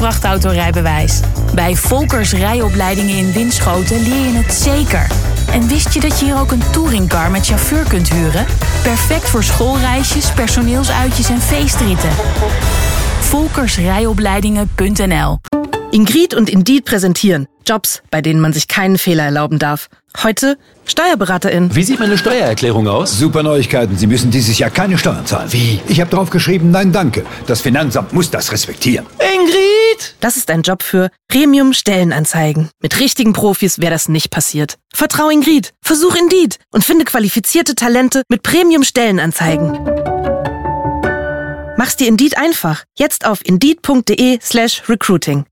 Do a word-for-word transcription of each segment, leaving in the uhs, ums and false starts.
vrachtautorijbewijs. Bij Volkers rijopleidingen in Winschoten leer je het zeker. En wist je dat je hier ook een touringcar met chauffeur kunt huren? Perfect voor schoolreisjes, personeelsuitjes en feestritten. volkers rijopleidingen punt n l. Ingrid und Indeed präsentieren Jobs, bei denen man sich keinen Fehler erlauben darf. Heute Steuerberaterin. Wie sieht meine Steuererklärung aus? Super Neuigkeiten. Sie müssen dieses Jahr keine Steuern zahlen. Wie? Ich habe drauf geschrieben, nein, danke. Das Finanzamt muss das respektieren. Ingrid! Das ist ein Job für Premium Stellenanzeigen. Mit richtigen Profis wäre das nicht passiert. Vertrau Ingrid. Versuch Indeed und finde qualifizierte Talente mit Premium Stellenanzeigen. Mach's dir Indeed einfach. Jetzt auf indeed.de slash recruiting.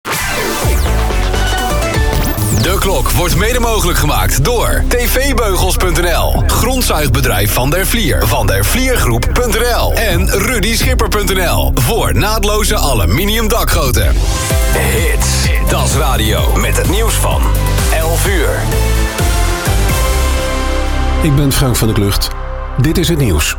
De Klok wordt mede mogelijk gemaakt door t v beugels punt n l, grondzuigbedrijf Van der Vlier, van der vliergroep punt n l en rudy schipper punt n l voor naadloze aluminium dakgoten. Hits, dat is radio met het nieuws van elf uur. Ik ben Frank van der Klucht. Dit is het nieuws.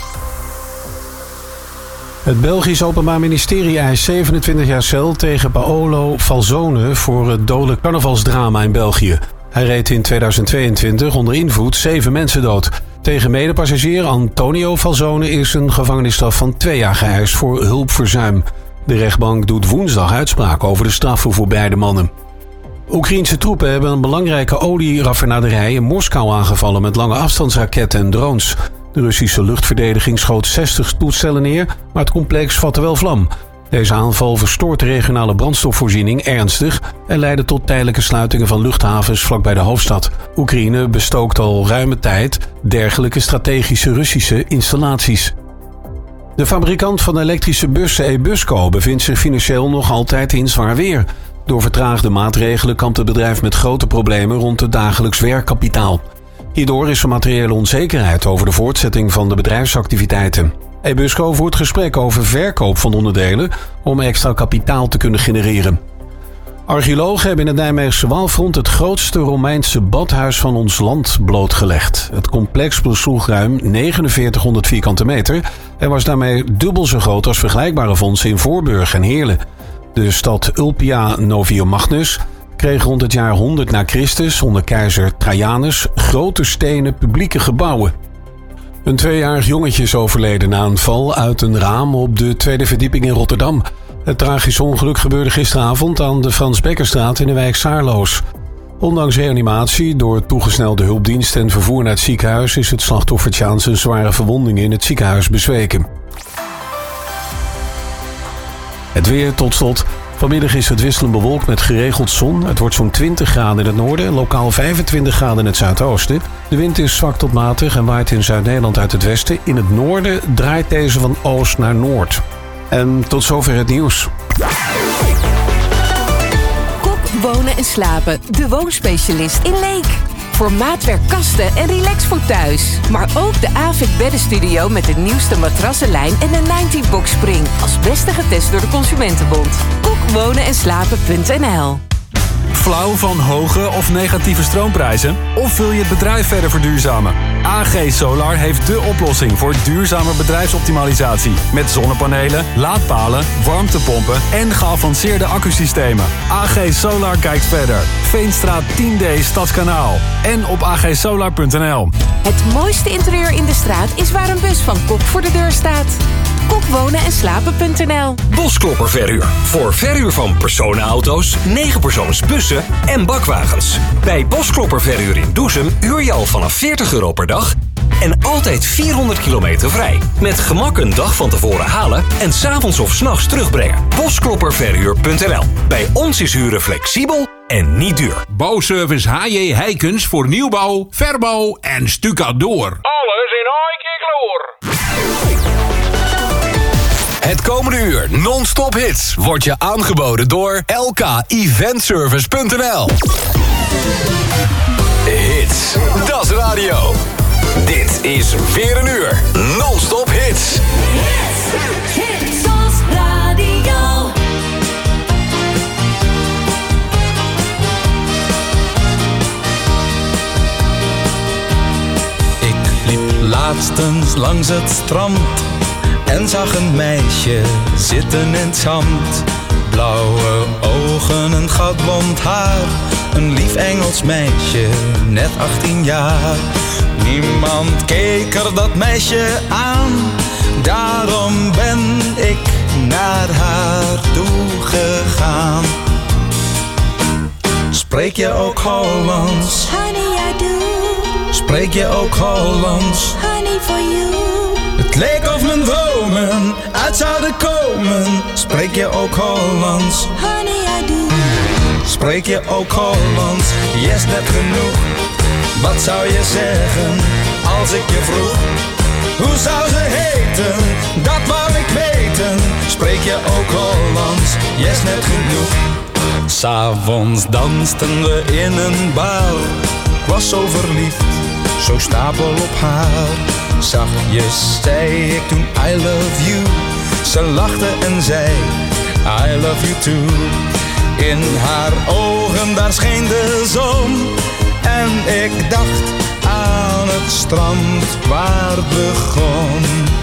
Het Belgisch Openbaar Ministerie eist zevenentwintig jaar cel tegen Paolo Falzone voor het dodelijk carnavalsdrama in België. Hij reed in tweeduizend tweeëntwintig onder invloed zeven mensen dood. Tegen medepassagier Antonio Falzone is een gevangenisstraf van twee jaar geëist voor hulpverzuim. De rechtbank doet woensdag uitspraak over de straffen voor beide mannen. Oekraïense troepen hebben een belangrijke olieraffinaderij in Moskou aangevallen met lange afstandsraketten en drones. De Russische luchtverdediging schoot zestig toestellen neer, maar het complex vatte wel vlam. Deze aanval verstoort de regionale brandstofvoorziening ernstig en leidde tot tijdelijke sluitingen van luchthavens vlakbij de hoofdstad. Oekraïne bestookt al ruime tijd dergelijke strategische Russische installaties. De fabrikant van elektrische bussen Ebusco bevindt zich financieel nog altijd in zwaar weer. Door vertraagde maatregelen kampt het bedrijf met grote problemen rond het dagelijks werkkapitaal. Hierdoor is er materiële onzekerheid over de voortzetting van de bedrijfsactiviteiten. Ebusco voert gesprek over verkoop van onderdelen om extra kapitaal te kunnen genereren. Archeologen hebben in het Nijmeegse Waalfront het grootste Romeinse badhuis van ons land blootgelegd. Het complex besloeg ruim negenenveertighonderd vierkante meter en was daarmee dubbel zo groot als vergelijkbare vondsten in Voorburg en Heerlen. De stad Ulpia Noviomagnus kreeg rond het jaar honderd na Christus onder keizer Trajanus grote stenen publieke gebouwen. Een tweejarig jongetje is overleden na een val uit een raam op de tweede verdieping in Rotterdam. Het tragische ongeluk gebeurde gisteravond aan de Frans Bekkerstraat in de wijk Saarloos. Ondanks reanimatie door toegesnelde hulpdienst en vervoer naar het ziekenhuis is het slachtoffertje aan zijn zware verwondingen in het ziekenhuis bezweken. Het weer tot slot. Vanmiddag is het wisselend bewolkt met geregeld zon. Het wordt zo'n twintig graden in het noorden en lokaal vijfentwintig graden in het zuidoosten. De wind is zwak tot matig en waait in Zuid-Nederland uit het westen. In het noorden draait deze van oost naar noord. En tot zover het nieuws. Kop, wonen en slapen. De woonspecialist in Leek. Voor maatwerk, kasten en relax voor thuis. Maar ook de Avik beddenstudio met de nieuwste matrassenlijn en de negentig box spring. Als beste getest door de Consumentenbond. kok wonen en slapen punt n l. Flauw van hoge of negatieve stroomprijzen? Of wil je het bedrijf verder verduurzamen? A G Solar heeft dé oplossing voor duurzame bedrijfsoptimalisatie. Met zonnepanelen, laadpalen, warmtepompen en geavanceerde accusystemen. A G Solar kijkt verder. Veenstraat tien D Stadskanaal. En op a g solar punt n l. Het mooiste interieur in de straat is waar een bus van Kok voor de deur staat. kok wonen en slapen punt n l. Bosklopper Verhuur. Voor verhuur van personenauto's, negenpersoons bussen en bakwagens. Bij Bosklopper Verhuur in Doezum huur je al vanaf veertig euro per dag en altijd vierhonderd kilometer vrij. Met gemak een dag van tevoren halen en 's avonds of 's nachts terugbrengen. Bosklopper Verhuur punt n l. Bij ons is huren flexibel en niet duur. Bouwservice H J Heikens voor nieuwbouw, verbouw en stucadoor. Alles in één keer gloor. Het komende uur non-stop hits wordt je aangeboden door L K eventservice punt n l. Hits, dat is radio. Dit is weer een uur non-stop hits. Hits, hits als radio. Ik liep laatstens langs het strand en zag een meisje zitten in het zand. Blauwe blond haar, een lief Engels meisje, net achttien jaar. Niemand keek er dat meisje aan, daarom ben ik naar haar toe gegaan. Spreek je ook Hollands? Honey, I do. Spreek je ook Hollands? Honey, for you. Het leek of mijn dromen uit zouden komen. Spreek je ook Hollands? Honey, I do. Spreek je ook Hollands? Yes, net genoeg. Wat zou je zeggen als ik je vroeg? Hoe zou ze heten? Dat wou ik weten. Spreek je ook Hollands? Yes, net genoeg. 'S Avonds dansten we in een bar. Ik was zo verliefd, zo stapel op haar. Zachtjes zei ik toen I love you. Ze lachte en zei I love you too. In haar ogen daar scheen de zon. En ik dacht aan het strand waar het begon.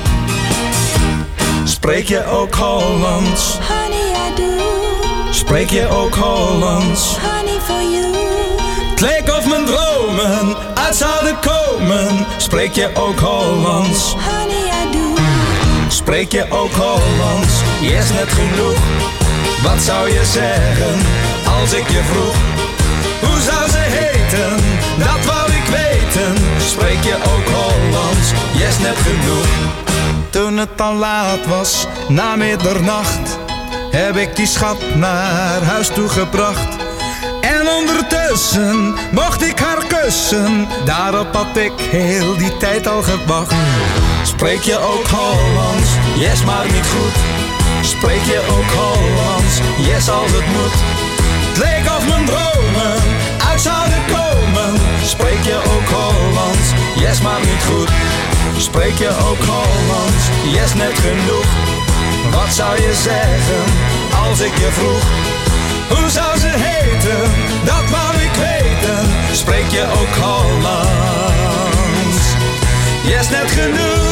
Spreek je ook Hollands? Honey, I do. Spreek je ook Hollands? Honey, for you. Het leek of mijn dromen uit zouden komen. Spreek je ook Hollands? Honey, I do. Spreek je ook Hollands? Yes, net genoeg. Wat zou je zeggen als ik je vroeg? Hoe zou ze heten? Dat wou ik weten. Spreek je ook Hollands? Yes, net genoeg. Toen het al laat was, na middernacht, heb ik die schat naar huis toe gebracht. En ondertussen mocht ik haar kussen. Daarop had ik heel die tijd al gewacht. Spreek je ook Hollands? Yes, maar niet goed. Spreek je ook Hollands? Yes, als het moet. Het leek of mijn dromen uit zouden komen. Spreek je ook Hollands? Yes, maar niet goed. Spreek je ook Hollands? Yes, net genoeg. Wat zou je zeggen als ik je vroeg? Hoe zou ze heten? Dat wou ik weten. Spreek je ook Hollands? Yes, net genoeg.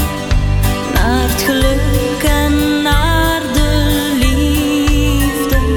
Geluk en naar de liefde.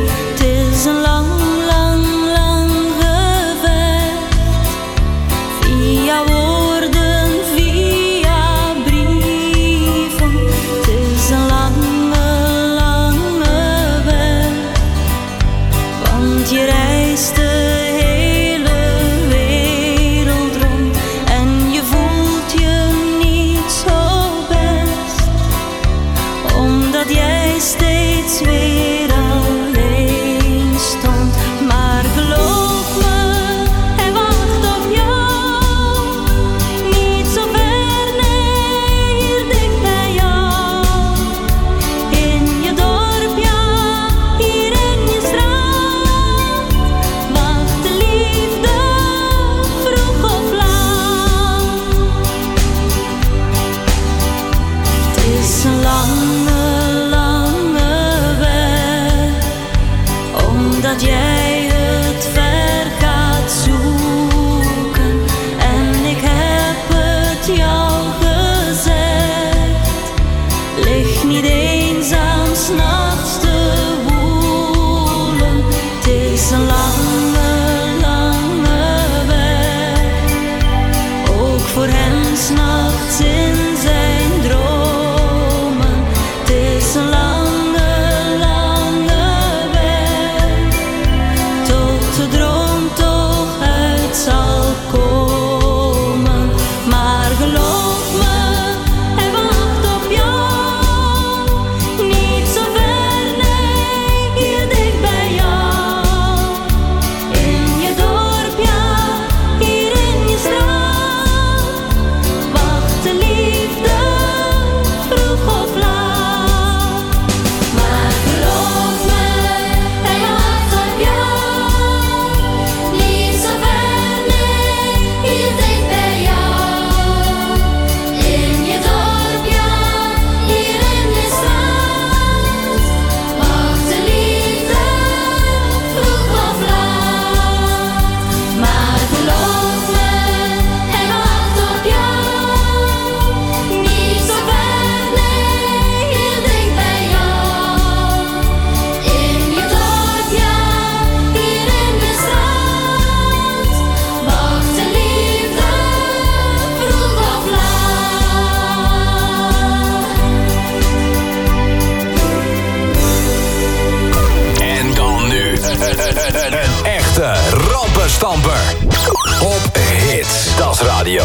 Stamper. Op Hits. Das Radio.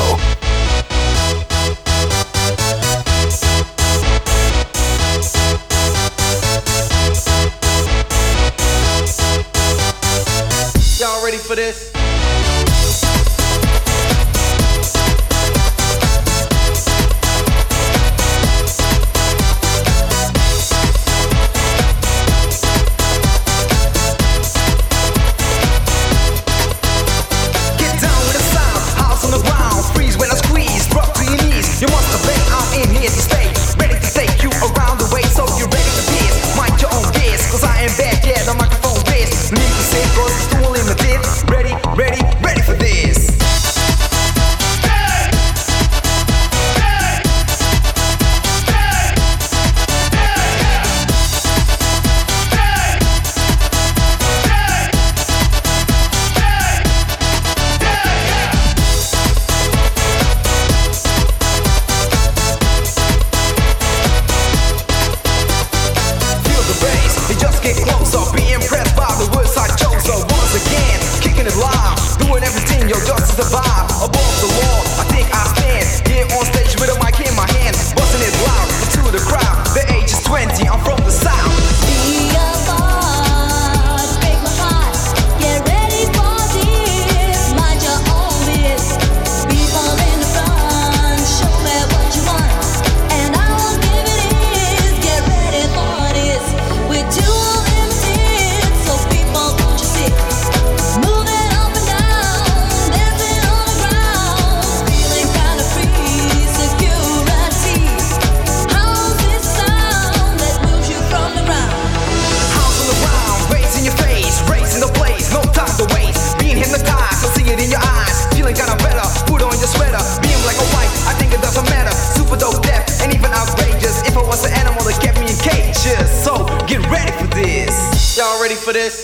Y'all ready for this? You must have been out in here to stay, ready to take you around the way. So you're ready for this, mind your own biz, cause I am back, yeah, the microphone biz. Need to say cause it's too limited. Ready, ready, ready for this. Yo, just to survive, above the law, I think I stand here on stage with a mic in my hand, busting it loud to the crowd. The age is twenty, I'm from the south. Be a boss, break my heart. Get ready for this, mind your own biz. People in the front, show me what you want, and I will give it is. Get ready for this, we're too limited, so people don't you see, moving up and down. Hypnotized, I see it in your eyes. Feeling kinda better, put on your sweater. Being black or white, I think it doesn't matter. Super dope, deaf, and even outrageous. If I was an animal that kept me in cages. So, get ready for this. Y'all ready for this?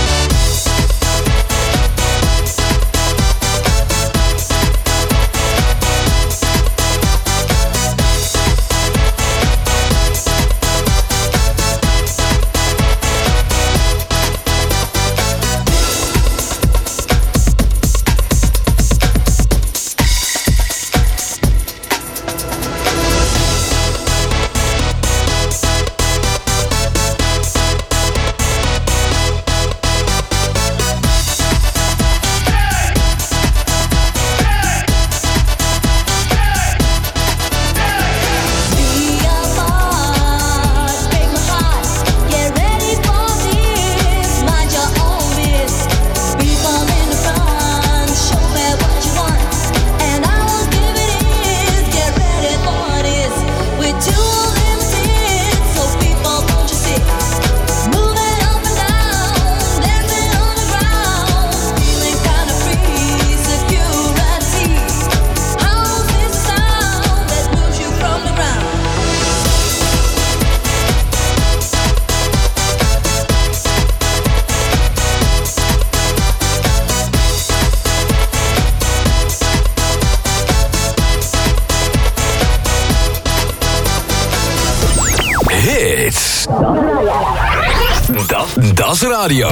Das Radio.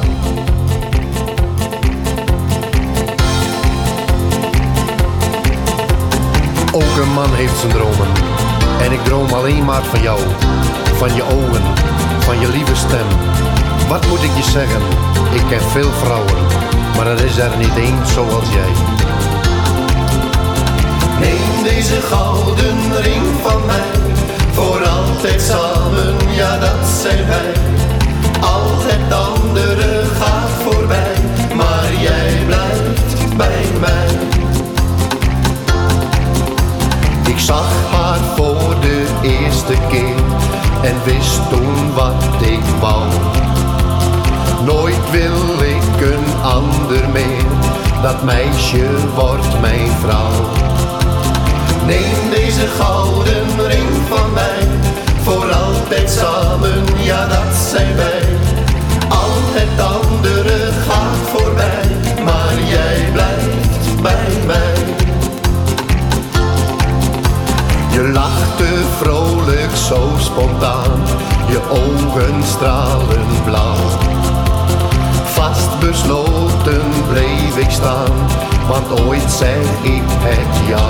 Ook een man heeft zijn dromen. En ik droom alleen maar van jou. Van je ogen, van je lieve stem. Wat moet ik je zeggen? Ik ken veel vrouwen, maar er is er niet één zoals jij. Neem deze gouden ring van mij. Voor altijd samen, ja dat zijn wij. Al het andere gaat voorbij, maar jij blijft bij mij. Ik zag haar voor de eerste keer en wist toen wat ik wou. Nooit wil ik een ander meer, dat meisje wordt mijn vrouw. Neem deze gouden ring van mij, voor altijd samen, ja dat zijn wij. Al het andere gaat voorbij, maar jij blijft bij mij. Je lachte vrolijk, zo spontaan, je ogen stralen blauw. Vastbesloten voeten bleef ik staan, want ooit zei ik het ja.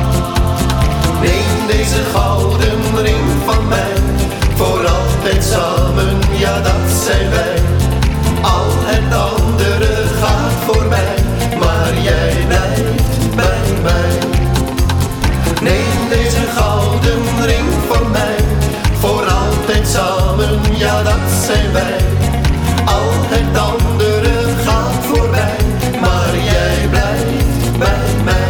Neem deze gouden ring van mij, voor altijd samen, ja dat zijn wij. Al het andere gaat voorbij, maar jij blijft bij mij. Neem deze gouden ring van mij, voor altijd samen, ja dat zijn wij. Al het andere gaat voorbij, maar jij blijft bij mij.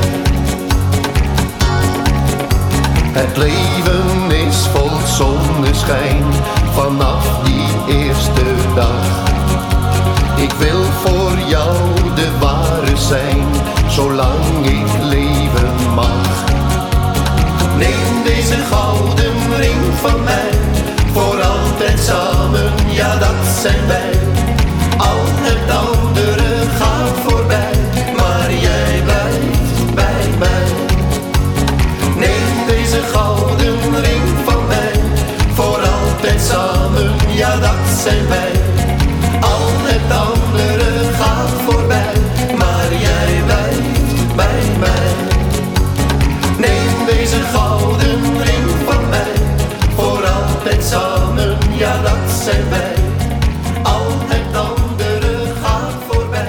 Het leven is vol zonneschijn, vanaf die eerste dag. Ik wil voor jou de ware zijn, zolang ik leven mag. Neem deze gouden ring van mij, voor altijd samen, ja dat zijn wij. Al het andere gaat voorbij, maar jij blijft bij mij. Neem deze gouden ring van mij, voor altijd samen, ja dat zijn wij. Al het andere gaat voorbij, maar jij blijft bij mij. Neem deze gouden ring van mij, voor altijd samen, ja dat zijn wij. Al het andere gaat voorbij.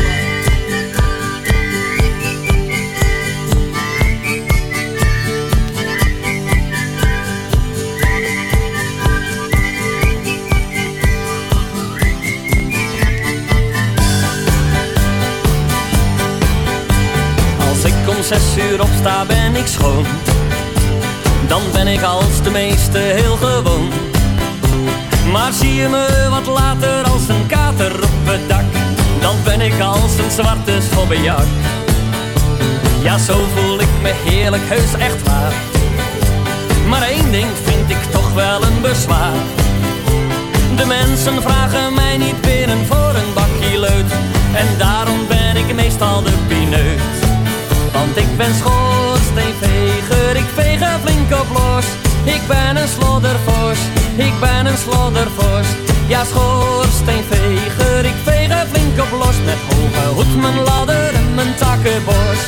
Als ik om zes uur opsta ben ik schoon, dan ben ik als de meeste heel gewoon. Maar zie je me wat later als een kater op het dak, dan ben ik als een zwarte schobbejak. Ja, zo voel ik me heerlijk, heus echt waar. Maar één ding vind ik toch wel een bezwaar. De mensen vragen mij niet binnen voor een bakje leut, en daarom ben ik meestal de pineut. Want ik ben schoorsteenveger, ik veeg er flink op los. Ik ben een sloddervos, ik ben een sloddervos. Ja, schoorsteenveger, ik veeg er flink op los. Met hoge hoed, mijn ladder en mijn takkenbos.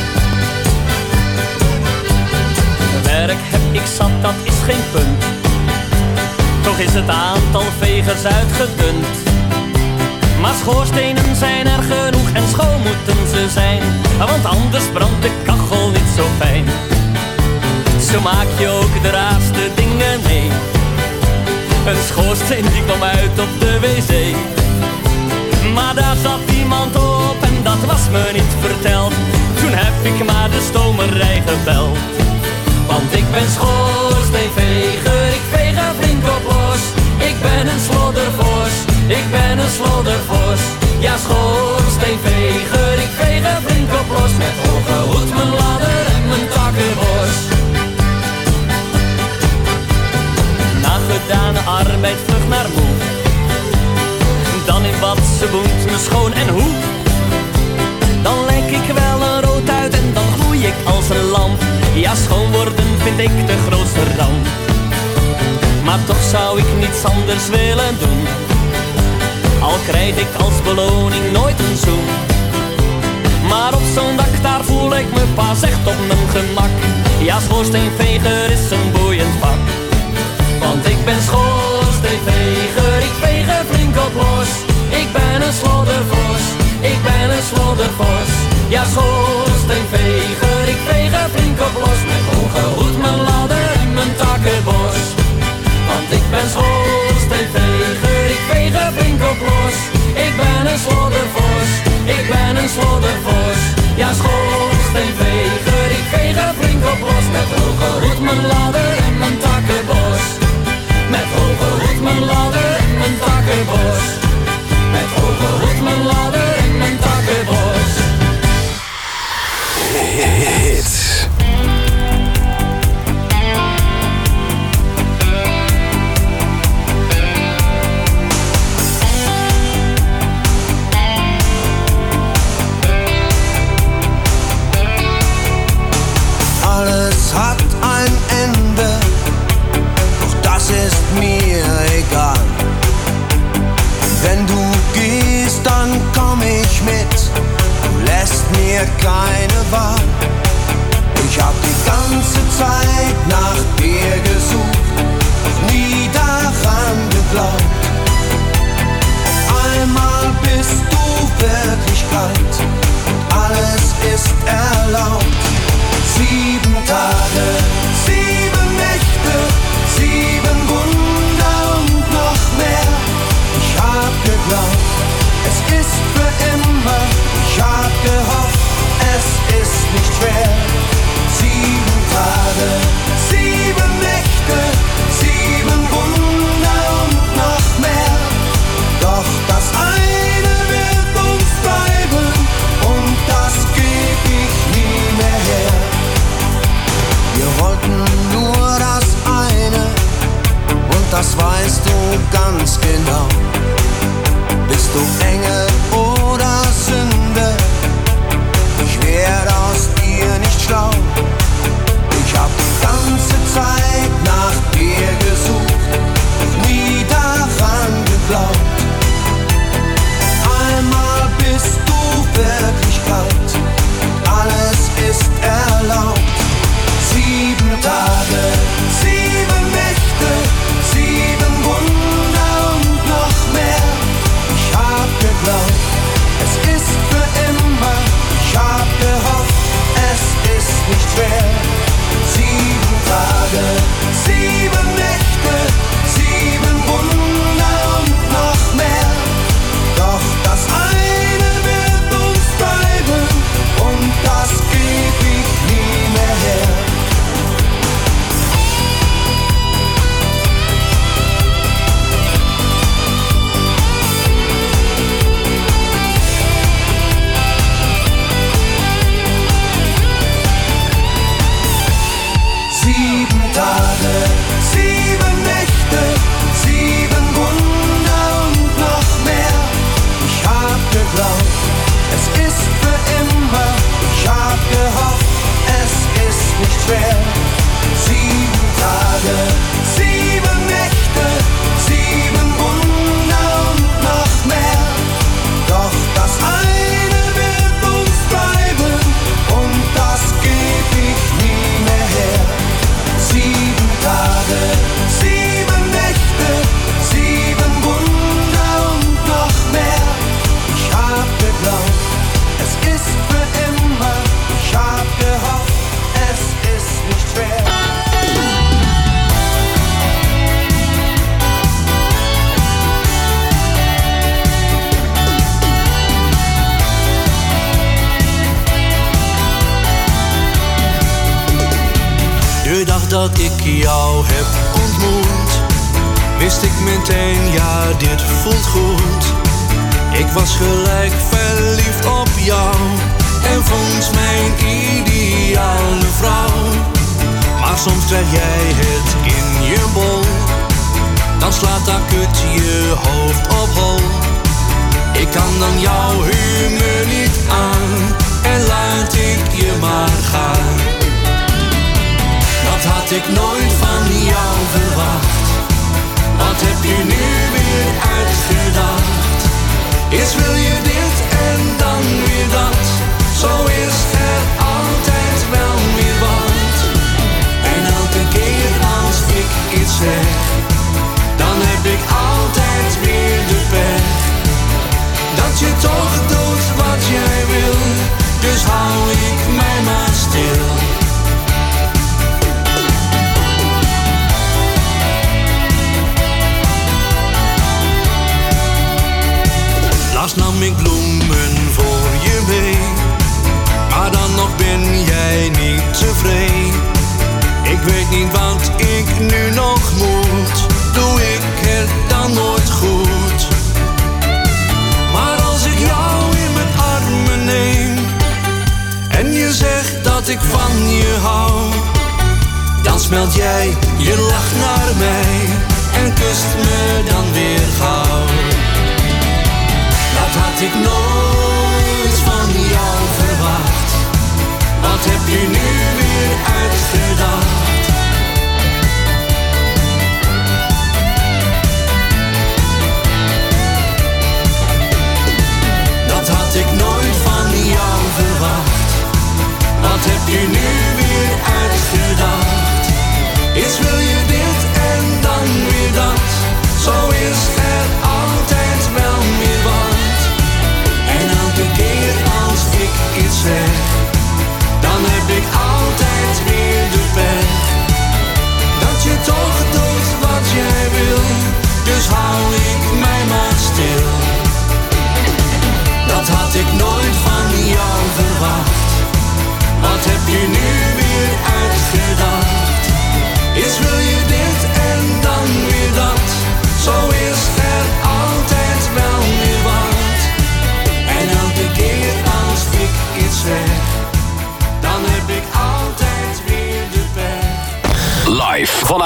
Werk heb ik zat, dat is geen punt. Toch is het aantal vegers uitgedund. Maar schoorstenen zijn er genoeg en schoon moeten ze zijn, want anders brandt de kachel niet zo fijn. Zo maak je ook de raarste dingen mee. Een schoorsteen die kwam uit op de wc. Maar daar zat iemand op en dat was me niet verteld. Toen heb ik maar de stomerij gebeld. Want ik ben schoorsteenveger, ik veeg er flink op los. Ik ben een sloddervos, ik ben een sloddervos. Ja, schoorsteenveger, ik veeg er flink op los. Met hoge hoed, mijn ladder en mijn takkenbos. Na gedane arbeid vlug naar moe, dan in bad, ze boent me schoon en hoe. Dan lijk ik wel een rood uit en dan gloei ik als een lamp. Ja, schoon worden vind ik de grootste ramp. Maar toch zou ik niets anders willen doen, al krijg ik als beloning nooit een zoen. Maar op zo'n dak daar voel ik me pas echt op mijn gemak. Ja, schoorsteenveger is een boeiend vak. Want ik ben schoorsteenveger, ik veeg er flink op los. Ik ben een sloddervos, ik ben een sloddervos. Ja, schoorsteenveger, ik veeg er flink op los. Met hoge hoed, mijn ladder en mijn takkenbos. Want ik ben schoorsteenveger, ik veeg er flink op los. Ik ben een sloddervos, ik ben een sloddervos. Ja, schoorsteenveger, ik veeg er flink op los. Met hoge hoed, mijn ladder en mijn takkenbos. Met hoge hoed, mijn ladder keine Wahl. Ich hab die ganze Zeit nach dir gesucht, doch nie daran geglaubt. Einmal bist du Wirklichkeit, alles ist erlaubt. Sieben Tage, sieben Nächte, sieben Wunder und noch mehr. Ich hab geglaubt, es ist für immer. Ich hab gehofft, es ist nicht schwer. Sieben Tage, sieben Nächte, sieben Wunder und noch mehr. Doch das eine wird uns bleiben und das geb ich nie mehr her. Wir wollten nur das eine und das weißt du ganz genau. Bist du Engel oder Sünde? Ich werd aus dir nicht schlau. Ich hab die ganze Zeit nach dir gesucht, doch nie daran geglaubt. Einmal bist du Wirklichkeit, alles ist erlaubt. Sieben Tage, sieben Nächte, sieben Wunder und noch mehr. Ich hab geglaubt, es ist für immer. Ich hab gehofft, es ist nicht schwer. Sieben Tage, sieben Nächte, sieben Wunder und noch mehr. Doch das eine wird uns bleiben und das geb ich nie mehr her. Sieben Tage, sieben Nächte, sieben Wunder und noch mehr. Ich hab geglaubt, es ist für immer. Ich hab gehofft, es ist nicht schwer. Sieben Tage, sieben Nächte, sieben Wunder und noch mehr. Doch das eine wird uns bleiben und das geb ich nie mehr her. Sieben Tage, sieben Nächte, sieben Wunder und noch mehr. Ich hab geglaubt, es ist für immer. Ich hab gehofft, es ist nicht schwer. De dag dat ik jou heb ontmoet, wist ik meteen, ja, dit voelt goed. Ik was gelijk verliefd op jou en vond mijn ideale vrouw. Maar soms krijg jij het in je bol, dan slaat akut je hoofd op hol. Ik kan dan jouw humeur niet aan en laat ik je maar gaan. Dat had ik nooit van jou verwacht. Wat heb je nu weer uitgedacht? Eerst wil je dit en dan weer dat. Zo is er altijd wel weer wat. En elke keer als ik iets zeg, dan heb ik altijd weer de pech. Dat je toch doet wat jij wil, dus hou ik mij maar stil. Laatst nam ik bloemen voor je mee, maar dan nog ben jij niet tevreden. Ik weet niet wat ik nu nog moet, doe ik het dan nooit goed. Maar als ik jou in mijn armen neem en je zegt dat ik van je hou, dan smelt jij je lach naar mij en kust me dan weer gauw. Dat had ik nooit van jou verwacht. Wat heb je nu weer uitgedacht? Dat had ik nooit van jou verwacht.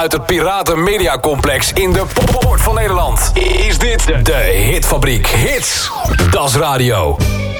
vanuit het Piraten Media Complex in de poort van Nederland is dit de Hitfabriek. Hits, Das Radio.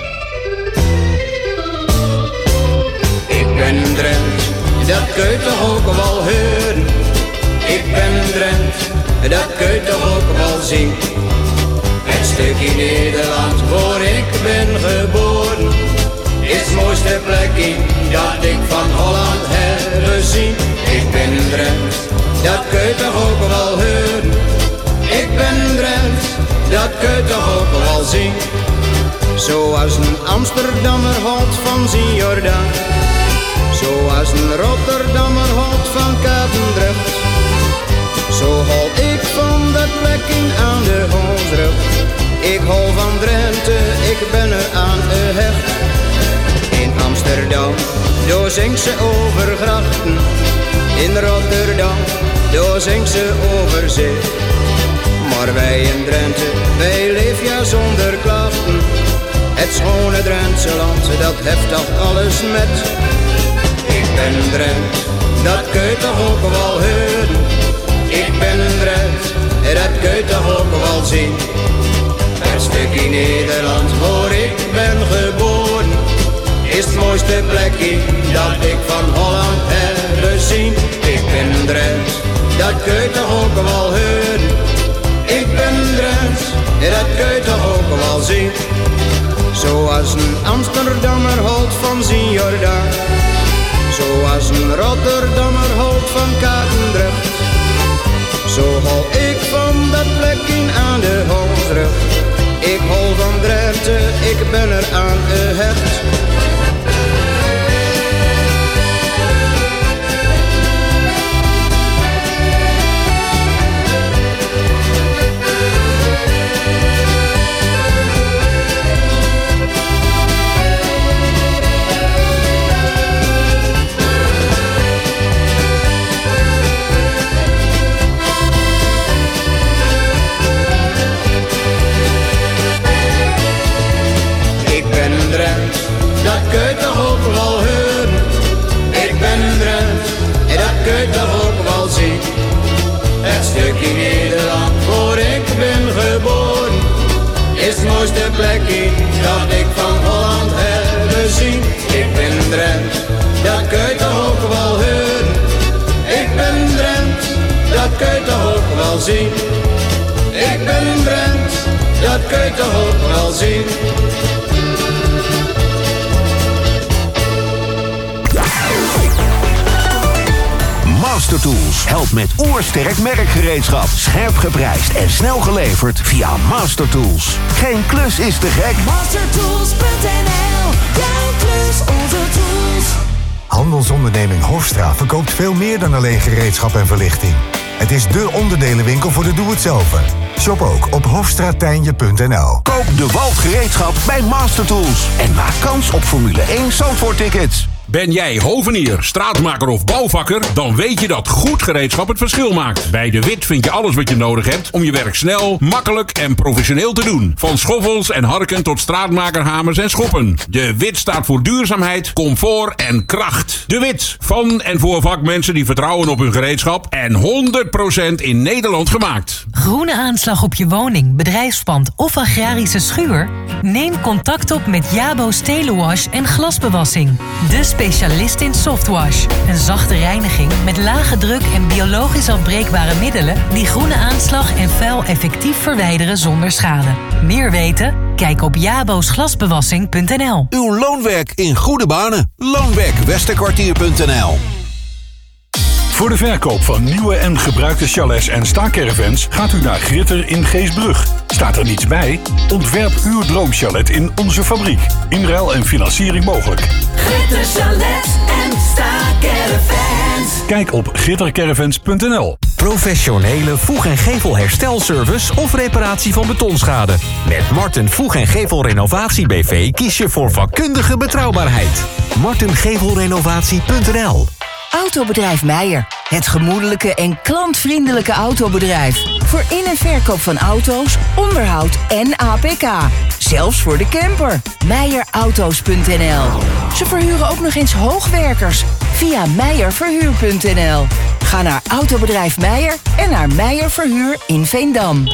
Ik ben Drent, dat kun je toch ook wel horen. Ik ben Drent, dat kun je toch ook wel zien. Het stukje Nederland waar ik ben geboren is het mooiste plekje dat ik van Holland heb gezien. Ik ben Drent, dat kun je toch ook wel horen. Ik ben Drent, dat kun je toch ook wel zien. Zoals een Amsterdammer houdt van zijn Jordaan, zoals een Rotterdammer houdt van Katendrecht. Zo hou ik van dat plekje aan de Hondsrug. Ik hou van Drenthe, ik ben er aan gehecht. In Amsterdam, daar zingt ze over grachten. In Rotterdam, daar zingt ze over zee. Maar wij in Drenthe, wij leven ja zonder klachten. Het schone Drentse land, dat heeft toch alles met. Ik ben Drent, dat kun je toch ook wel horen. Ik ben Drent, dat kun je toch ook wel zien. Het stukje Nederland waar ik ben geboren is het mooiste plekje dat ik van Holland heb gezien. Ik ben Drent, dat kun je toch ook wel horen. Ik ben Drent, dat kun je toch ook wel zien. Zoals een Amsterdammer houdt van zijn Jordaan, zoals een Rotterdammer houdt van Katendrecht. Zo hou ik van dat plekje aan de Hondsrug. Ik hou van Drenthe, ik ben er aan gehecht. Dat kun je toch ook wel horen. Ik ben Drent, en dat kun je toch ook wel zien. Het stukje Nederland waar ik ben geboren is het mooiste plekje dat ik van Holland heb gezien. Ik ben Drent, dat kun je toch ook wel horen. Ik ben Drent, dat kun je toch ook wel zien. Ik ben Drent, dat kun je toch ook wel zien. Master Tools helpt met oersterk merkgereedschap. Scherp geprijsd en snel geleverd via Master Tools. Geen klus is te gek. Mastertools punt n l. Jouw klus, onze tools. Handelsonderneming Hofstra verkoopt veel meer dan alleen gereedschap en verlichting. Het is dé onderdelenwinkel voor de doe-het-zelver. Shop ook op hofstratijnje punt n l. Koop de Walt gereedschap bij Master Tools. En maak kans op Formule één Zandvoort tickets. Ben jij hovenier, straatmaker of bouwvakker? Dan weet je dat goed gereedschap het verschil maakt. Bij De Wit vind je alles wat je nodig hebt om je werk snel, makkelijk en professioneel te doen. Van schoffels en harken tot straatmakerhamers en schoppen. De Wit staat voor duurzaamheid, comfort en kracht. De Wit, van en voor vakmensen die vertrouwen op hun gereedschap en honderd procent in Nederland gemaakt. Groene aanslag op je woning, bedrijfspand of agrarische schuur? Neem contact op met Jabo's Telewash en glasbewassing. De specialist in softwash. Een zachte reiniging met lage druk en biologisch afbreekbare middelen die groene aanslag en vuil effectief verwijderen zonder schade. Meer weten? Kijk op jabosglasbewassing punt n l. Uw loonwerk in goede banen. loonwerkwesterkwartier punt n l. Voor de verkoop van nieuwe en gebruikte chalets en staakcaravans gaat u naar Gritter in Geesbrug. Staat er niets bij? Ontwerp uw droomchalet in onze fabriek. Inruil en financiering mogelijk. Gritter Chalets en staakcaravans. Kijk op grittercaravans punt n l. Professionele voeg- en gevelherstelservice of reparatie van betonschade. Met Marten Voeg- en Gevelrenovatie B V kies je voor vakkundige betrouwbaarheid. marten gevelrenovatie punt n l. Autobedrijf Meijer. Het gemoedelijke en klantvriendelijke autobedrijf. Voor in- en verkoop van auto's, onderhoud en A P K. Zelfs voor de camper. meijer auto's punt n l. Ze verhuren ook nog eens hoogwerkers via meijer verhuur punt n l. Ga naar Autobedrijf Meijer en naar Meijer Verhuur in Veendam.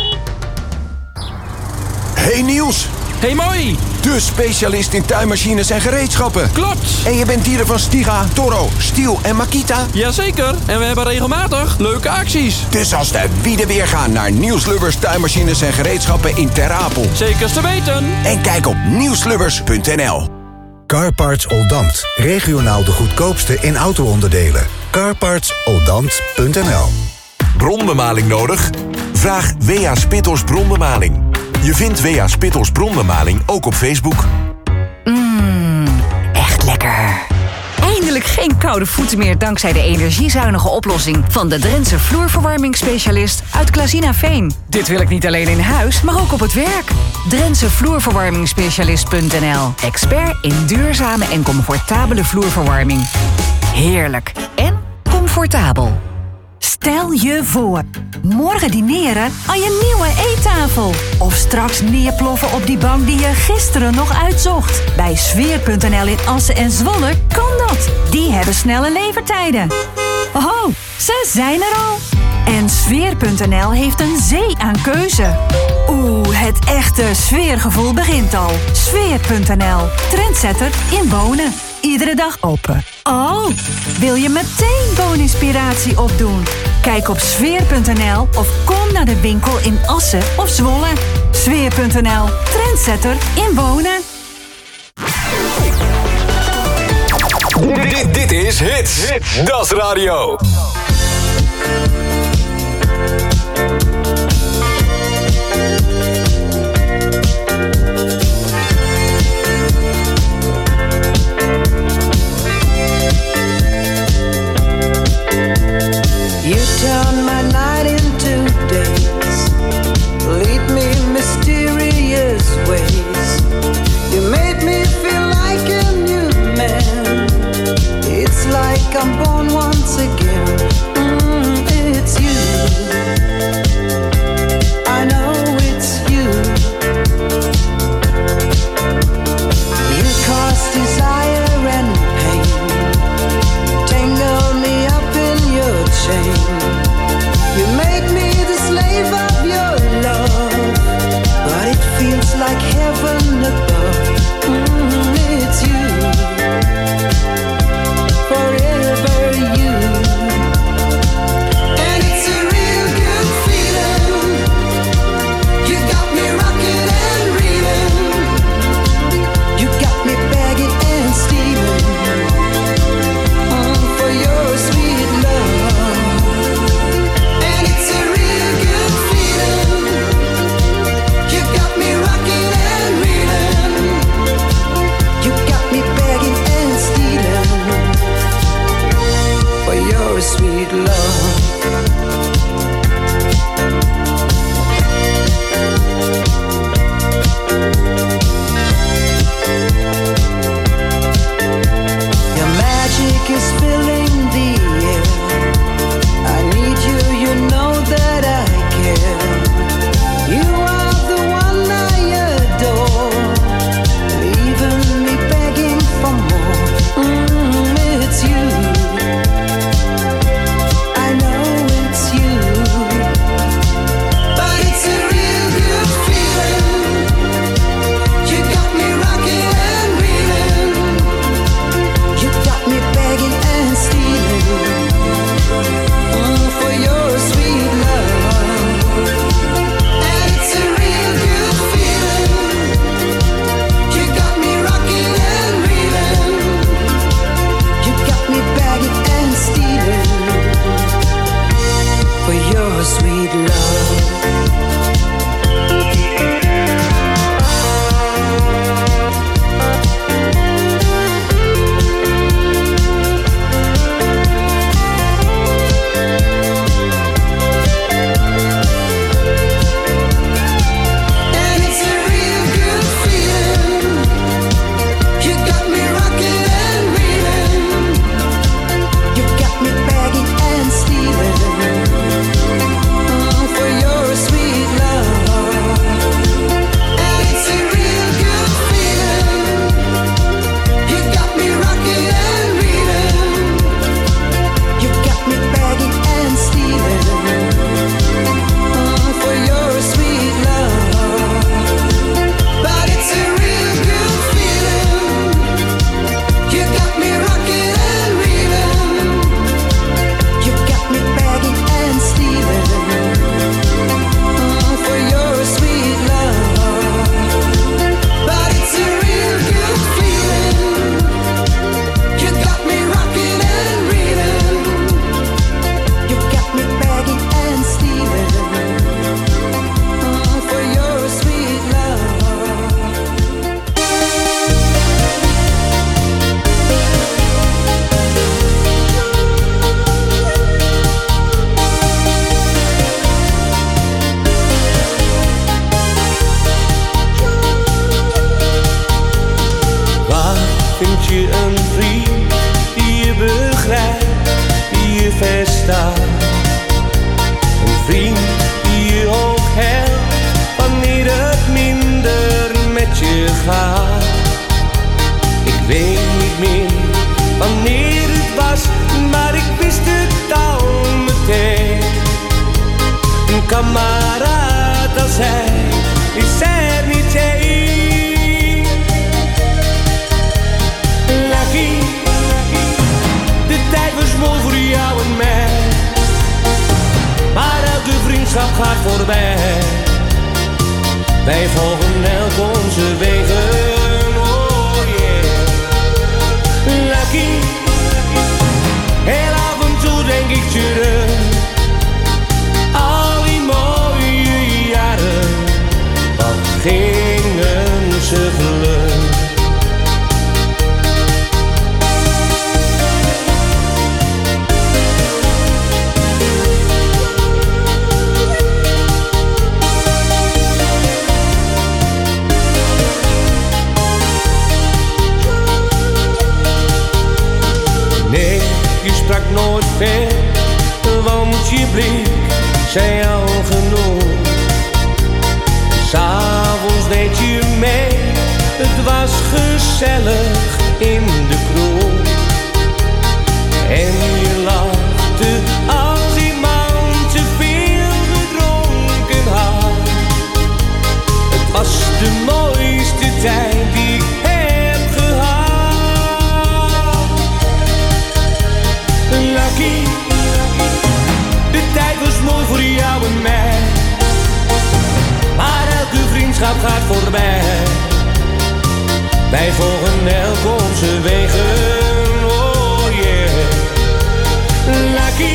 Hey Niels. Hey Mooi. De specialist in tuinmachines en gereedschappen. Klopt. En je bent dealer van Stiga, Toro, Stiel en Makita. Jazeker. En we hebben regelmatig leuke acties. Dus als de wieden weer gaan naar Niels Lubbers tuinmachines en gereedschappen in Ter Apel. Zekers te weten. En kijk op niels lubbers punt n l. Carparts Oldambt. Regionaal de goedkoopste in auto-onderdelen. carparts oldambt punt n l. Bronbemaling nodig? Vraag W A Spittels Bronbemaling. Je vindt W A Spittels Bronbemaling ook op Facebook. Mmm, echt lekker. Eindelijk geen koude voeten meer dankzij de energiezuinige oplossing van de Drentse vloerverwarmingsspecialist uit Klazinaveen. Dit wil ik niet alleen in huis, maar ook op het werk. Drentse vloerverwarmingsspecialist punt n l. Expert in duurzame en comfortabele vloerverwarming. Heerlijk en comfortabel. Stel je voor, morgen dineren aan je nieuwe eettafel. Of straks neerploffen op die bank die je gisteren nog uitzocht. Bij sfeer punt n l in Assen en Zwolle kan dat. Die hebben snelle levertijden. Oh, ze zijn er al. En sfeer punt n l heeft een zee aan keuze. Oeh, het echte sfeergevoel begint al. sfeer punt n l, trendsetter in wonen. Iedere dag open. Oh, wil je meteen wooninspiratie opdoen? Kijk op sfeer punt n l of kom naar de winkel in Assen of Zwolle. sfeer punt n l, trendsetter in wonen. Dit, dit is Hits. Hits. Das Radio. You turn my night into days, lead me mysterious ways. You made me feel like a new man. It's like I'm born once again. gaat. Ik weet niet meer wanneer het was, maar ik wist het al meteen. Een kameraad als hij is er niet één. Lucky, de tijd was mooi voor jou en mij, maar elke vriendschap gaat voorbij. Wij volgen elk onze wegen, oh yeah. Lucky, heel af en toe denk ik terug, al die mooie jaren, wat gingen ze vlug. Nee, je sprak nooit veel, want je blik zei al genoeg. S'avonds deed je mee, het was gezellig in de kroeg. En je lachte als iemand te veel gedronken had. Het was de mooiste tijd die ik heb gehad. Lucky, de tijd was mooi voor jou en mij, maar elke vriendschap gaat voorbij. Wij volgen elk onze wegen, oh yeah. Lucky,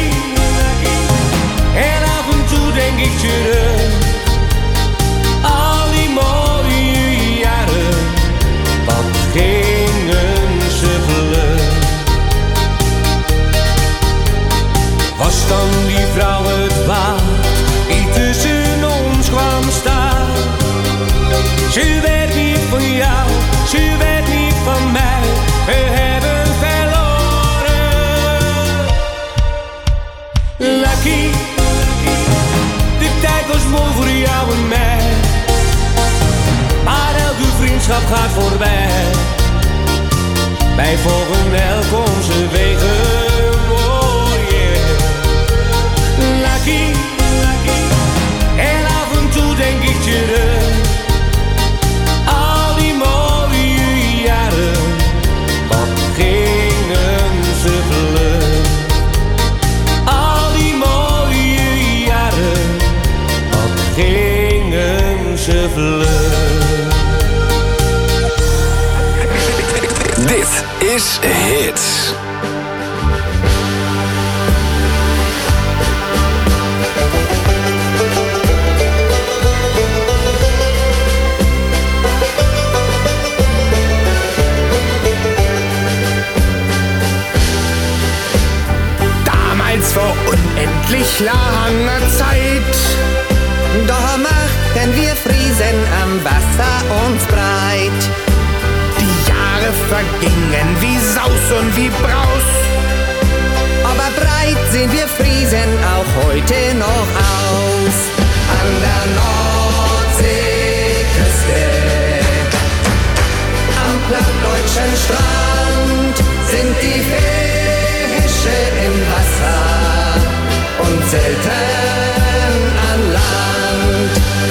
en af en toe denk ik terug, al die mooie jaren, wat gingen ze vlug. Was dan die vrouw het waard, die tussen ons kwam staan? Ze werd niet van jou, ze werd niet van mij, we hebben verloren. Lucky, de tijd was mooi voor jou en mij, maar elke vriendschap gaat voorbij. Wij volgen elk onze wegen, oh yeah. Lucky, en af en toe denk ik terug, al die mooie jaren, wat gingen ze vlug. Al die mooie jaren, wat gingen ze vlug. Dit is Hits. Damals vor unendlich langer Zeit, da machten wir Friesen am Wasser uns breit. Die Jahre vergingen wie Saus und wie Braus, aber breit sehen wir Friesen auch heute noch aus. An der Nordseeküste, am plattdeutschen Strand sind die Fische im Wasser und selten an Land.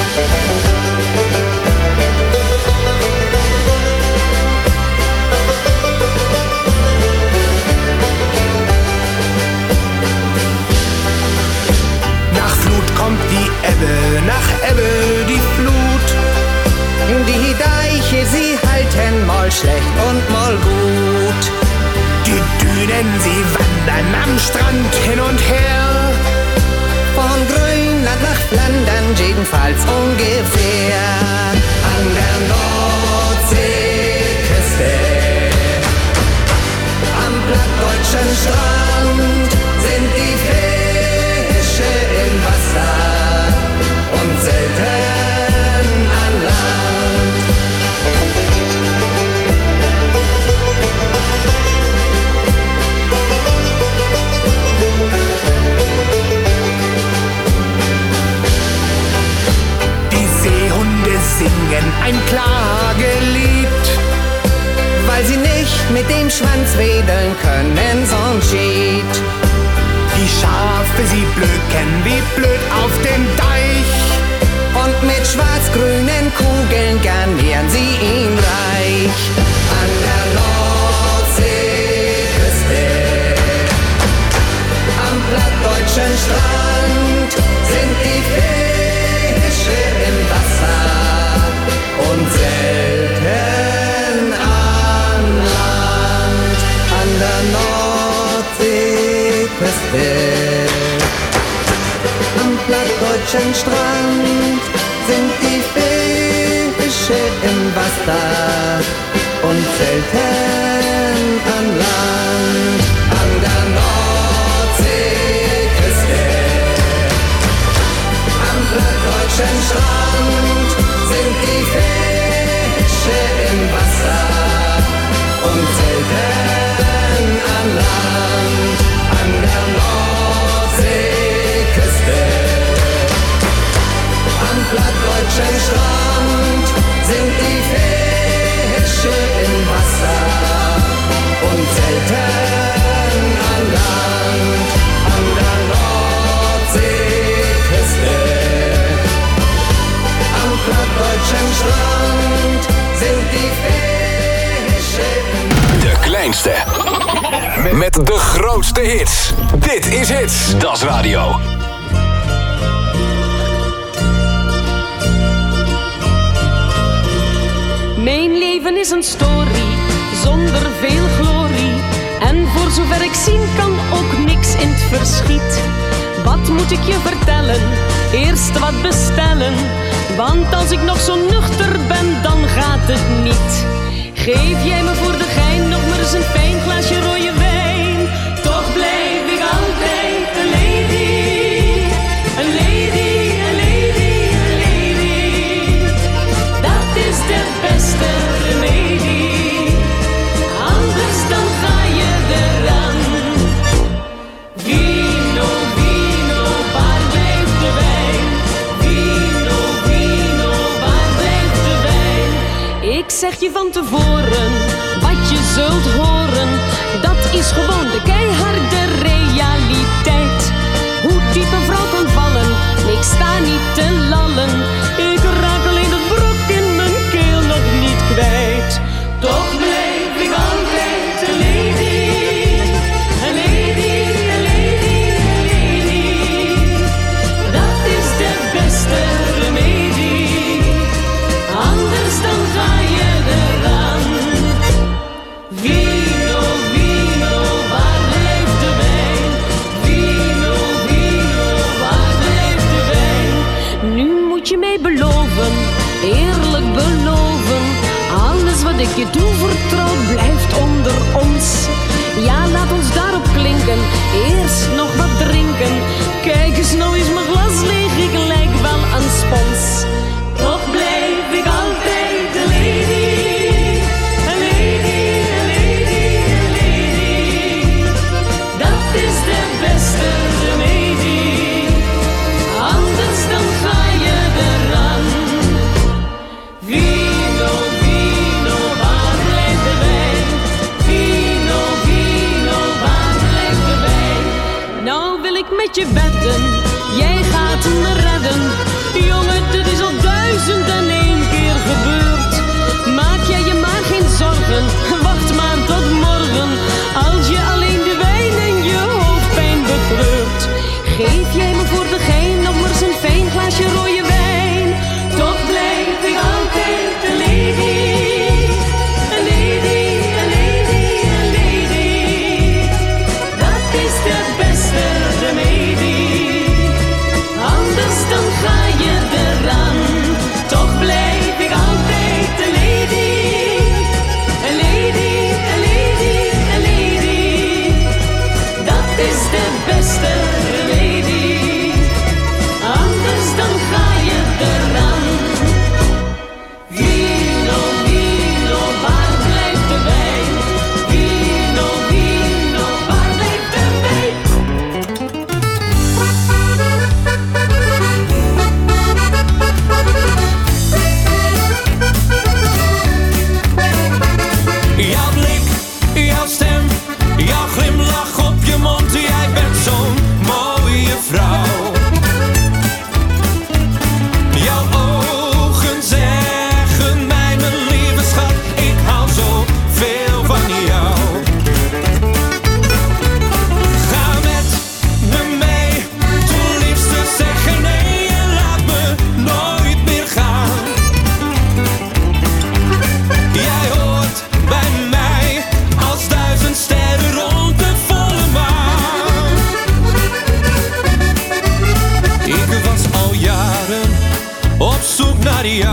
Nach Flut kommt die Ebbe, nach Ebbe die Flut. Die Deiche, sie halten mal schlecht und mal gut. Die Dünen, sie wandern am Strand hin und her. Von Grönland nach Flandern, jedenfalls ungefähr. An der Nordseeküste, am plattdeutschen Strand sind die Fische im Wasser und selten an Land. Die Seehunde singen ein Klagelied. mit dem Schwanz wedeln können, sonst schied. Die Schafe, sie blöken wie blöd auf dem Deich. Und mit schwarz-grünen Kugeln garnieren sie ihn reich. An der Nordseeküste, am plattdeutschen Strand sind die Fische im Wasser und selten an Land. An der Nordseeküste, am plattdeutschen Strand sind die Fische im Wasser und selten an Land. An der Nordseeküste, am plattdeutschen Strand sind die Fische im Wasser und selten an Land. An der Nordseeküste, am plattdeutschen Strand sind die Fische im Wasser und selten an Land. An der Nordseeküste, am plattdeutschen Strand sind die Fische im De kleinste. Met de grootste hits. Dit is Hits. Das Radio. Mijn leven is een story, zonder veel glorie. En voor zover ik zien kan ook niks in het verschiet. Wat moet ik je vertellen? Eerst wat bestellen. Want als ik nog zo nuchter ben, dan gaat het niet. Geef jij me voor de gein nog maar eens een fijn glaasje rode wijn. Toch blijf ik altijd een lady. Een lady, een lady, een lady. Dat is de beste remedie. Anders dan ga je eraan. Vino, vino, waar blijft de wijn? Vino, vino, waar blijft de wijn? Ik zeg je van tevoren, wat je zult horen, dat is gewoon de keiharde realiteit. Hoe diep een vrouw kan vallen, ik sta niet te lallen. Ik raak alleen het brok in mijn keel nog niet kwijt. Toch blijf ik altijd een lady. Een lady, een lady, een lady. Dat is de beste remedie. Anders dan ga je eraan. Vino, vino, waar blijft de wijn? Vino, vino, waar blijft de wijn? Nu moet je mij beloven, eerlijk beloven. Alles wat ik je toevertrouw blijft onder ons. Ja, laat ons daarop klinken, eerst nog wat drinken. Kijk eens, nou is mijn glas leeg, ik lijk wel een spons. Toch blijf ik altijd een lady. Een lady, een lady, een lady. Dat is de beste remedie. Anders dan ga je eraan. Vino, vino, waar blijft de wijn? Vino, vino, waar blijft de wijn? Nou wil ik met je bedden, jij gaat me redden. Jongen, dit is al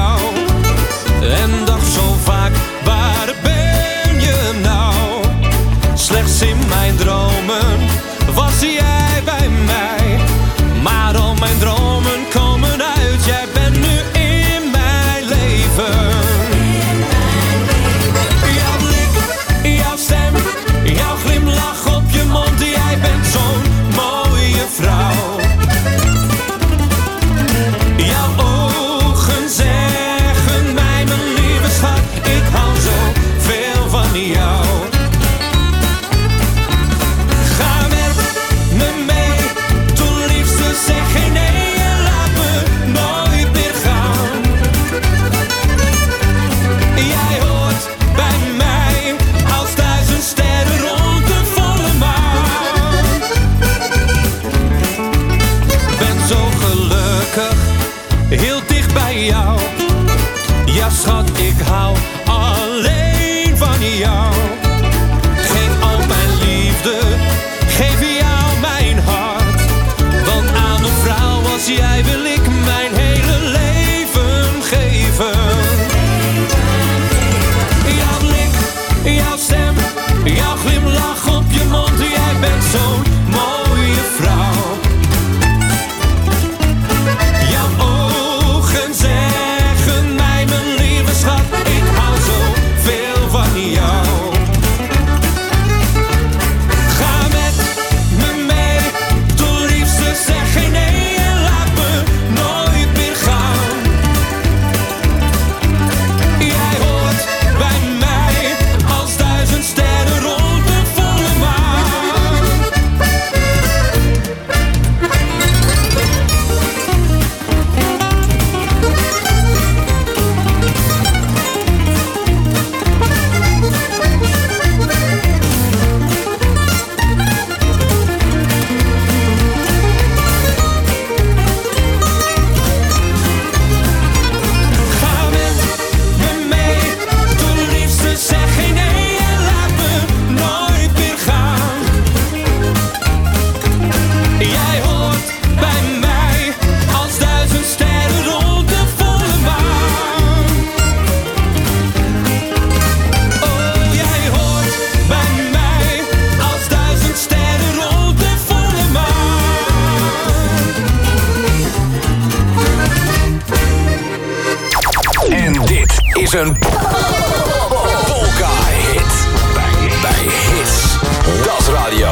jou. En dacht zo vaak, waar ben je nou? Slechts in mijn dromen was jij bij mij. Maar al mijn dromen komen uit, jij bent nu in mijn leven. Jouw blik, jouw stem, jouw glimlach op je mond, jij bent zo'n mooie vrouw. Jouw ogen zeggen mij, mijn lieve schat, ik hou zo veel van jou. Ga met me mee, doe liefste, zeg geen nee en laat me nooit meer gaan. Jij hoort bij mij als duizend sterren rond de volle maan. Ben zo gelukkig, heel dicht bij jou. Ja schat, ik hou alleen van jou. Geef al mijn liefde, geef jou mijn hart. Want aan een vrouw als jij wil ik mijn hele leven geven. Jouw blik, jouw stem, jouw glimlach op je mond, jij bent zo'n mooie vrouw. Jouw ogen zeggen mij, mijn lieve schat, ik hou zo veel van jou. Ga met me mee, doe liefste, zeg geen nee en laat me nooit meer gaan. Jij hoort bij mij als duizend sterren rond de volle maan. Ga met me mee, doe liefste, zeg geen nee en laat me nooit meer gaan. Jij hoort bij mij als duizend sterren rond de volle maan. Oh, jij hoort bij mij als duizend sterren rond de volle maan. En dit is een polka-hit. Bij, bij Hits. Dat is radio.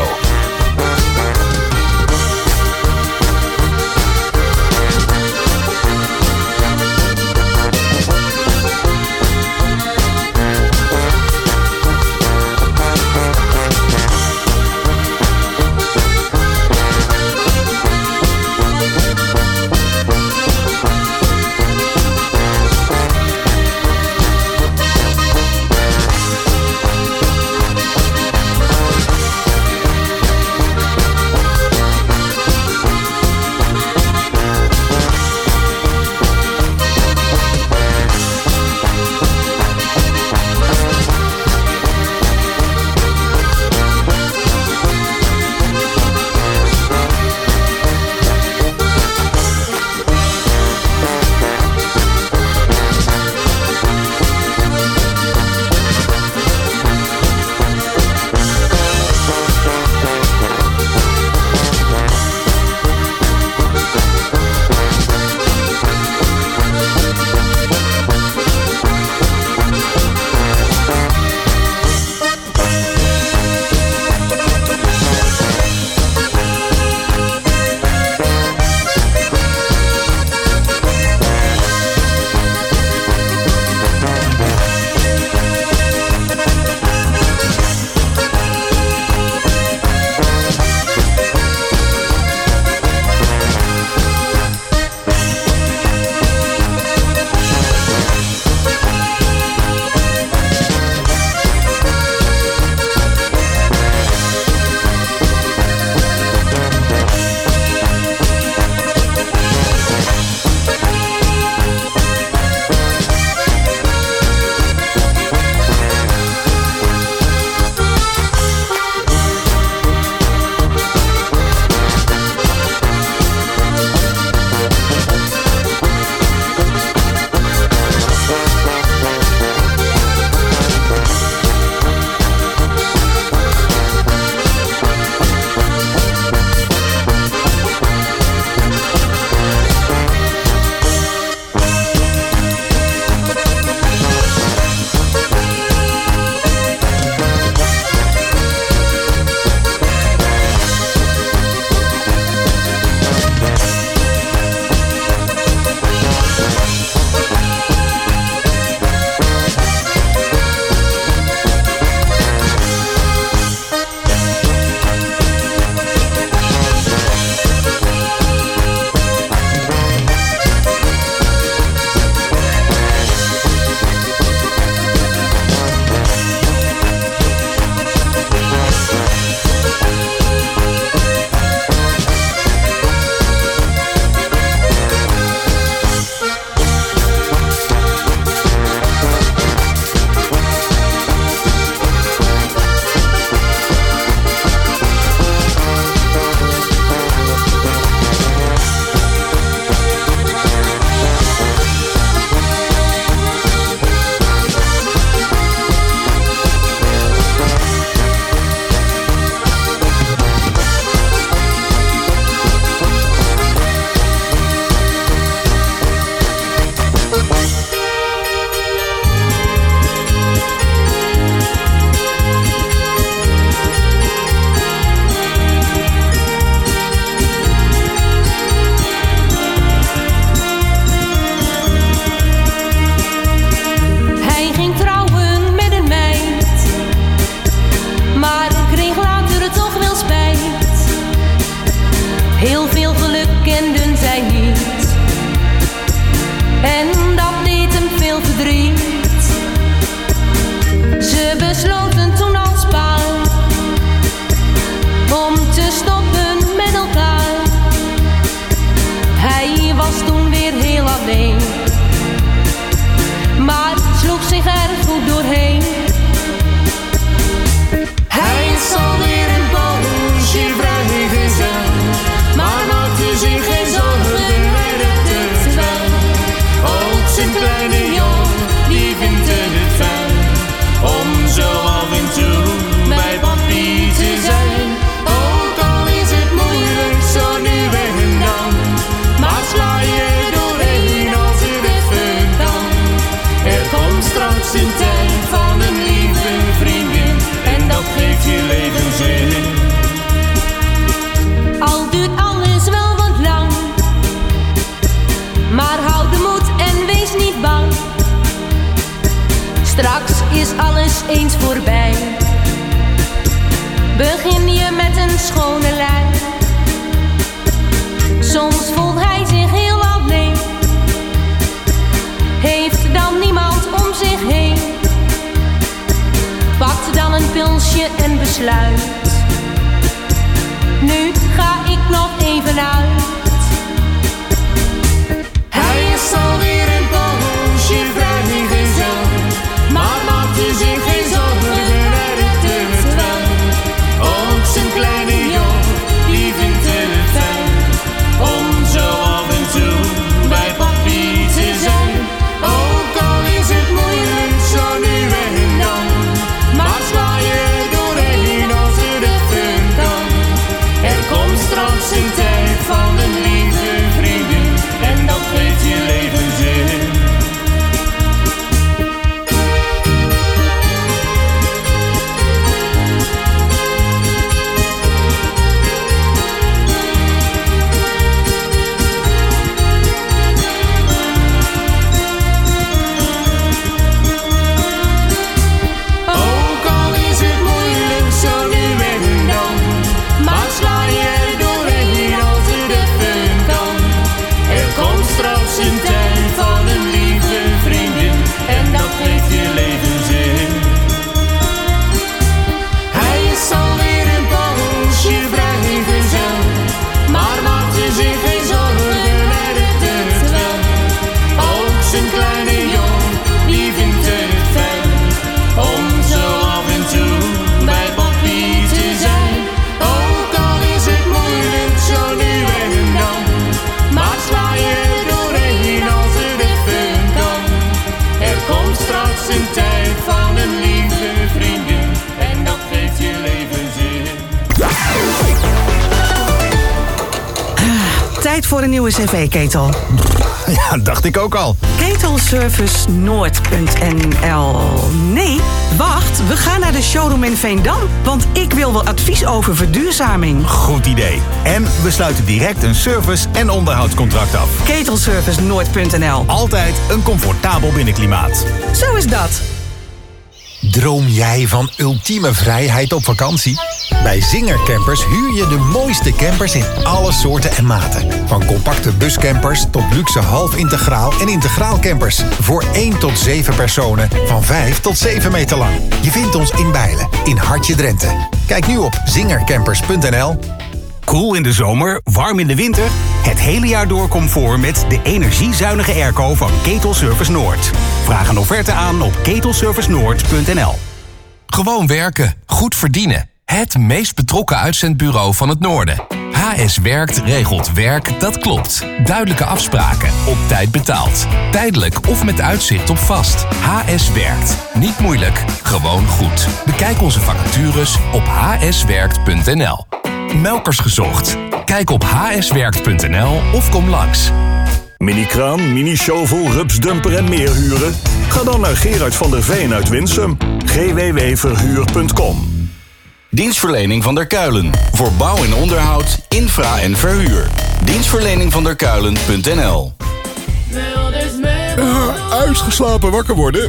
straks een tijd van een lieve vriendin en dat geeft je leven zin. Al duurt alles wel wat lang, maar hou de moed en wees niet bang. Straks is alles eens voorbij. Begin je met een schone lijn. Soms voelt hij zich heel alleen. Heeft dan niemand om zich heen. Pakt dan een pilsje en besluit. Nu ga ik nog even uit. Hij is alweer een poosje vrijgezel, maar maakt u zich geen zorgen, hij redt het wel. Ook zijn kleine jongen, die vindt het fijn om zo af en toe bij papi te zijn. Ook al is het moeilijk, zo nu en dan, maar sla je er doorheen als het even kan. Er komt straks een tijd van een lieve vriendin en dat geeft je leven zin. Ook al is het moeilijk, zo nu en dan, maar sla je er doorheen als het even kan. Er komt straks een tijd van een lieve vriendin en dat geeft je leven zin. Hij is alweer een poosje vrijgezel, maar maakt u zich geen zorgen, hij redt het wel. Ook zijn kleine jongen, die vindt het fijn om zo af en toe bij papi te zijn. Ook al is het moeilijk, zo nu en dan, maar sla je er doorheen als het even kan. Er komt straks een tijd van een lieve vriendin en dat geeft je leven zin. Tijd voor een nieuwe cv-ketel. Ja, dacht ik ook al. Ketelservice Noord punt n l. Nee, wacht, we gaan naar de showroom in Veendam. Want ik wil wel advies over verduurzaming. Goed idee. En we sluiten direct een service- en onderhoudscontract af. Ketelservice Noord punt n l. Altijd een comfortabel binnenklimaat. Zo is dat. Droom jij van ultieme vrijheid op vakantie? Bij Zinger Campers huur je de mooiste campers in alle soorten en maten. Van compacte buscampers tot luxe half-integraal en integraal campers. Voor één tot zeven personen van vijf tot zeven meter lang. Je vindt ons in Bijlen, in Hartje Drenthe. Kijk nu op zingercampers punt n l. Koel in de zomer, warm in de winter. Het hele jaar door comfort met de energiezuinige airco van Ketelservice Noord. Vraag een offerte aan op ketelservice noord punt n l. Gewoon werken, goed verdienen. Het meest betrokken uitzendbureau van het Noorden. H S Werkt regelt werk dat klopt. Duidelijke afspraken, op tijd betaald. Tijdelijk of met uitzicht op vast. H S Werkt. Niet moeilijk, gewoon goed. Bekijk onze vacatures op h s werkt punt n l. Melkers gezocht. Kijk op h s werkt punt n l of kom langs. Mini-kraan, mini-shovel, rupsdumper en meer huren? Ga dan naar Gerard van der Veen uit Winsum. g w w verhuur punt com. Dienstverlening van der Kuilen. Voor bouw en onderhoud, infra en verhuur. Dienstverlening van der Kuilen punt n l. Uh, uitgeslapen wakker worden?